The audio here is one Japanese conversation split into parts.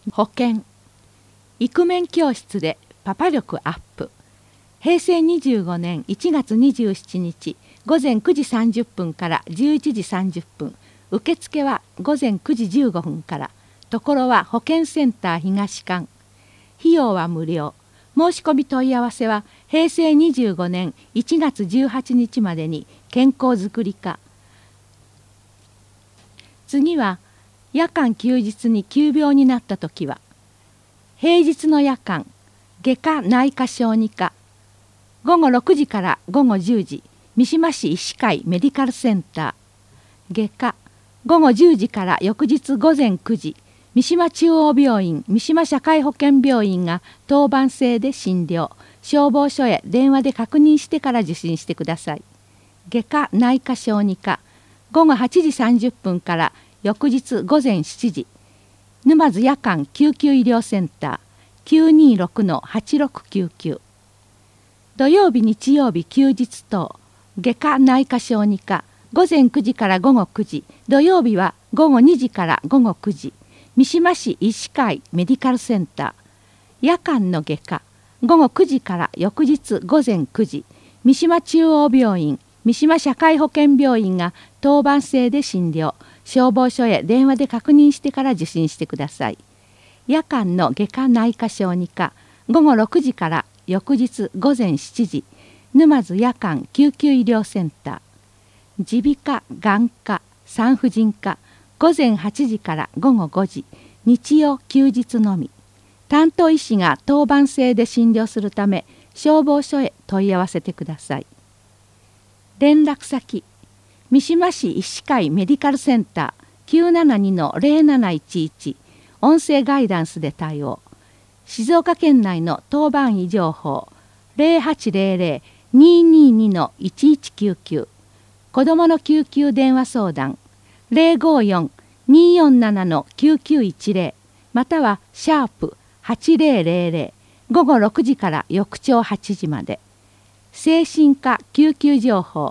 保険イクメン教室でパパ力アップ。平成25年1月27日午前9時30分から11時30分。受付は午前9時15分から。ところは保健センター東館。費用は無料。申し込み問い合わせは平成25年1月18日までに健康づくり課。次は夜間休日に急病になったときは平日の夜間外科内科小児科午後6時から午後10時三島市医師会メディカルセンター。外科午後10時から翌日午前9時三島中央病院三島社会保険病院が当番制で診療。消防署へ電話で確認してから受診してください。外科内科小児科午後8時30分から翌日午前7時沼津夜間救急医療センター 926-8699。土曜日日曜日休日等外科内科小児科午前9時から午後9時土曜日は午後2時から午後9時三島市医師会メディカルセンター。夜間の外科午後9時から翌日午前9時三島中央病院三島社会保険病院が当番制で診療。消防署へ電話で確認してから受診してください。夜間の外科内科小児科午後6時から翌日午前7時沼津夜間救急医療センター。耳鼻科眼科産婦人科午前8時から午後5時日曜休日のみ。担当医師が当番制で診療するため消防署へ問い合わせてください。連絡先三島市医師会メディカルセンター 972-0711 音声ガイダンスで対応。静岡県内の当番医情報 0800-222-1199 子どもの救急電話相談 054-247-9910 またはシャープ8000午後6時から翌朝8時まで。精神科救急情報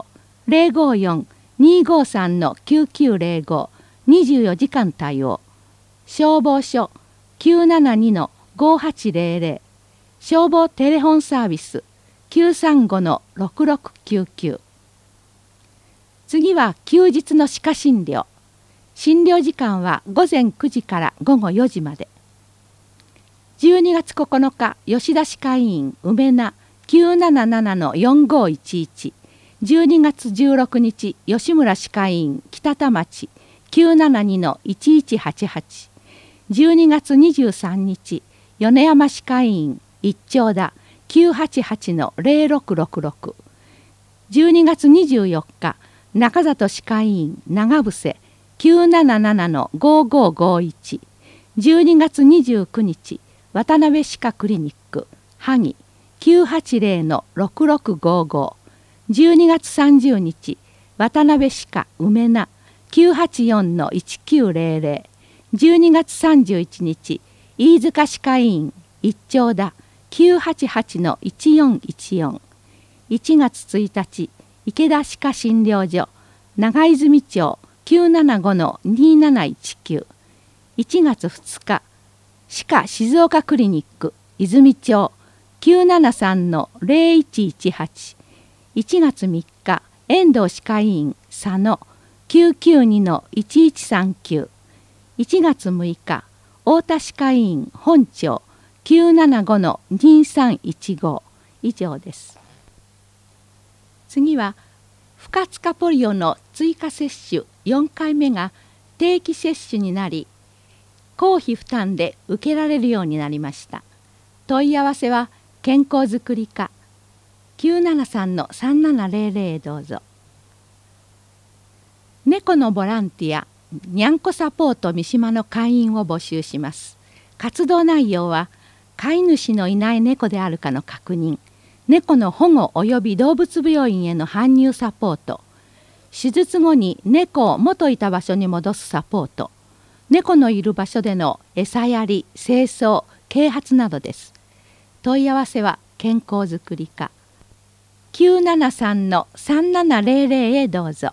054-253-9905 24時間対応。消防署 972-5800 消防テレホンサービス 935-6699。次は休日の歯科診療。診療時間は午前9時から午後4時まで。12月9日吉田歯科医院梅名 977-4511 12月16日吉村歯科医院北田町 972-1188 12月23日米山歯科医院一丁田 988-0666 12月24日中里歯科医院長伏 977-5551 12月29日渡辺歯科クリニック萩 980-6655 12月30日渡辺歯科梅名 984-1900 12月31日飯塚歯科医院一丁田 988-1414 1月1日池田歯科診療所長泉町 975-2719 1月2日歯科静岡クリニック泉町 973-0118 1月3日遠藤歯科医院佐野 992-1139 1月6日太田歯科医院本町 975-2315 以上です。次は不活化ポリオの追加接種4回目が定期接種になり公費負担で受けられるようになりました。問い合わせは健康づくり課 973-3700 へどうぞ。猫のボランティアにゃんこサポート三島の会員を募集します。活動内容は飼い主のいない猫であるかの確認、猫の保護及び動物病院への搬入サポート、手術後に猫を元いた場所に戻すサポート、猫のいる場所での餌やり、清掃、啓発などです。問い合わせは健康づくり課 973-3700 へどうぞ。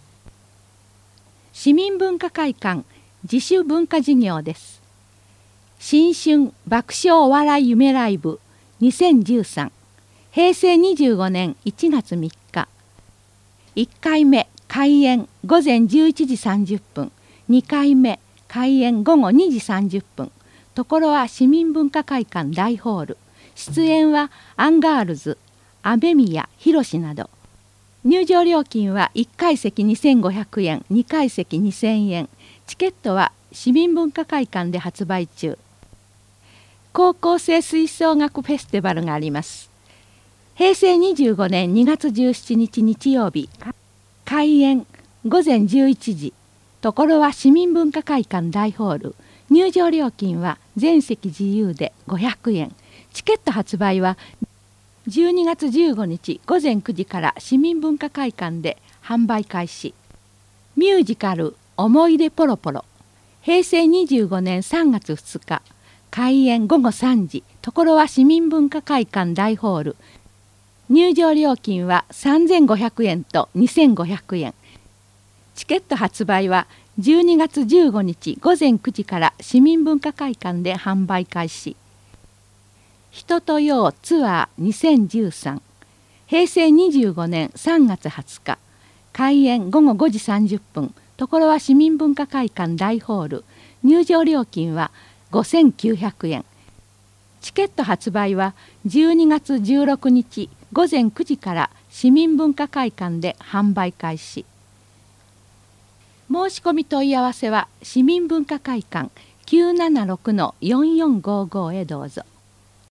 市民文化会館自主文化事業です。 新春爆笑お笑い夢ライブ2013平成25年1月3日1回目開演午前11時30分2回目開演午後2時30分ところは市民文化会館大ホール出演はアンガールズ雨宮宏など入場料金は1階席2500円2階席2000円チケットは市民文化会館で発売中高校生吹奏楽フェスティバルがあります。平成25年2月17日日曜日開演午前11時ところは市民文化会館大ホール入場料金は全席自由で500円チケット発売は12月15日午前9時から市民文化会館で販売開始ミュージカル思い出ポロポロ平成25年3月2日開演午後3時ところは市民文化会館大ホール入場料金は3500円と2500円チケット発売は12月15日午前9時から市民文化会館で販売開始人とようツアー2013平成25年3月20日開演午後5時30分ところは市民文化会館大ホール入場料金は5900円チケット発売は12月16日午前9時から市民文化会館で販売開始申し込み問い合わせは市民文化会館 976-4455 へどうぞ